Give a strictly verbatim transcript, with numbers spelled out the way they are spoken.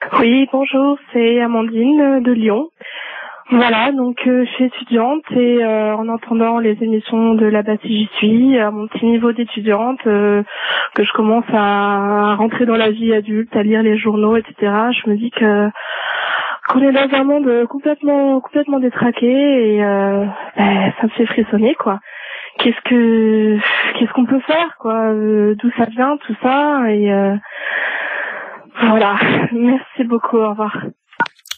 Oui, bonjour, c'est Amandine euh, de Lyon. Voilà, donc euh, je suis étudiante et euh, en entendant les émissions de là-bas si j'y suis, à mon petit niveau d'étudiante, euh, que je commence à, à rentrer dans la vie adulte, à lire les journaux, et cetera, je me dis que qu'on est dans un monde complètement complètement détraqué et euh, ben, ça me fait frissonner quoi. Qu'est-ce que qu'est-ce qu'on peut faire quoi, euh, d'où ça vient tout ça et euh, voilà. Merci beaucoup, au revoir.